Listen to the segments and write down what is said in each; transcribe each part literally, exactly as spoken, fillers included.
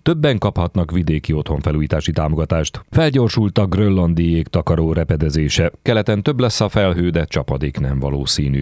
Többen kaphatnak vidéki otthonfelújítási támogatást. Felgyorsult a grönlandi jégtakaró repedezése. Keleten több lesz a felhő, de csapadék nem valószínű.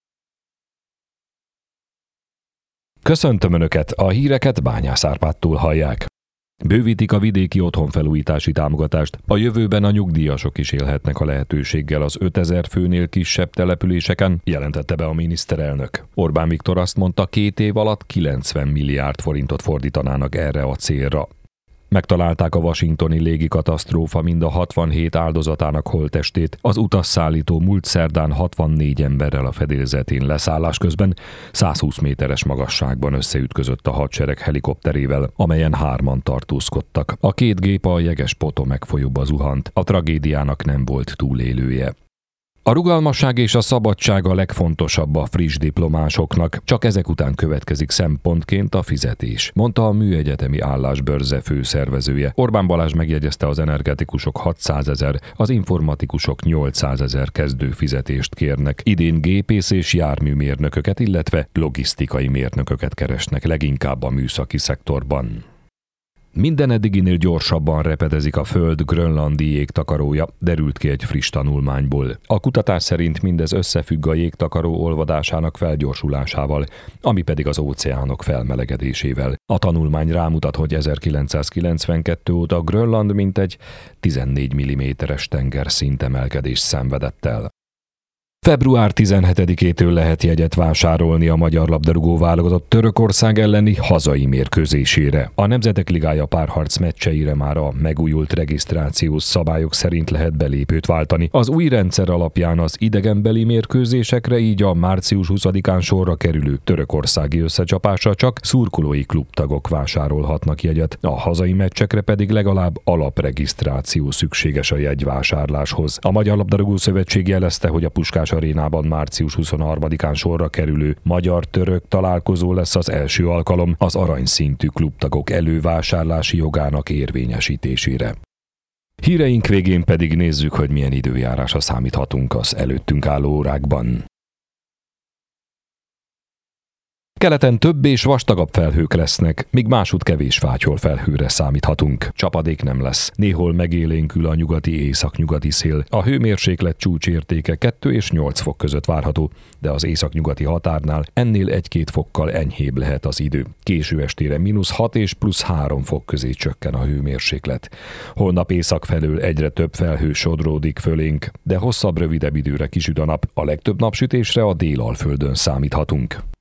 Köszöntöm Önöket, a híreket Bányász Árpádtól hallják. Bővítik a vidéki otthonfelújítási támogatást. A jövőben a nyugdíjasok is élhetnek a lehetőséggel az ötezer főnél kisebb településeken, jelentette be a miniszterelnök. Orbán Viktor azt mondta, két év alatt kilencven milliárd forintot fordítanának erre a célra. Megtalálták a washingtoni légikatasztrófa mind a hatvanhét áldozatának holttestét. Az utasszállító múlt szerdán hatvannégy emberrel a fedélzetén leszállás közben százhúsz méteres magasságban összeütközött a hadsereg helikopterével, amelyen hárman tartózkodtak. A két gép a Jeges-Potomac folyóba zuhant. A tragédiának nem volt túlélője. A rugalmasság és a szabadság a legfontosabb a friss diplomásoknak, csak ezek után következik szempontként a fizetés, mondta a Műegyetemi Állásbörze főszervezője. Orbán Balázs megjegyezte, az energetikusok hatszázezer, az informatikusok nyolcszázezer kezdő fizetést kérnek. Idén gépész és járműmérnököket, illetve logisztikai mérnököket keresnek leginkább a műszaki szektorban. Minden eddiginél gyorsabban repedezik a Föld grönlandi jégtakarója, derült ki egy friss tanulmányból. A kutatás szerint mindez összefügg a jégtakaró olvadásának felgyorsulásával, ami pedig az óceánok felmelegedésével. A tanulmány rámutat, hogy ezerkilencszázkilencvenkettő óta Grönland mintegy tizennégy milliméteres tengerszintemelkedést szenvedett el. február tizenhetedikétől lehet jegyet vásárolni a magyar labdarúgó válogatott Törökország elleni hazai mérkőzésére. A Nemzetek Ligája párharc meccseire már a megújult regisztrációs szabályok szerint lehet belépőt váltani. Az új rendszer alapján az idegenbeli mérkőzésekre, így a március huszadikán sorra kerülő törökországi összecsapásra csak szurkolói klubtagok vásárolhatnak jegyet. A hazai meccsekre pedig legalább alapregisztráció szükséges a jegyvásárláshoz. A Magyar Labdarúgó Szövetség jelezte, hogy a Puskás Arénában március huszonharmadikán sorra kerülő magyar-török találkozó lesz az első alkalom az aranyszintű klubtagok elővásárlási jogának érvényesítésére. Híreink végén pedig nézzük, hogy milyen időjárásra számíthatunk az előttünk álló órákban. Keleten több és vastagabb felhők lesznek, míg másút kevés fátyol felhőre számíthatunk. Csapadék nem lesz. Néhol megélénkül a nyugati északnyugati szél. A hőmérséklet csúcsértéke kettő és nyolc fok között várható, de az északnyugati határnál ennél egy-két fokkal enyhébb lehet az idő. Késő estére mínusz hat és plusz három fok közé csökken a hőmérséklet. Holnap észak felől egyre több felhő sodródik fölénk, de hosszabb, rövidebb időre kisüt a nap. A legtöbb napsütésre a Délalföldön számíthatunk.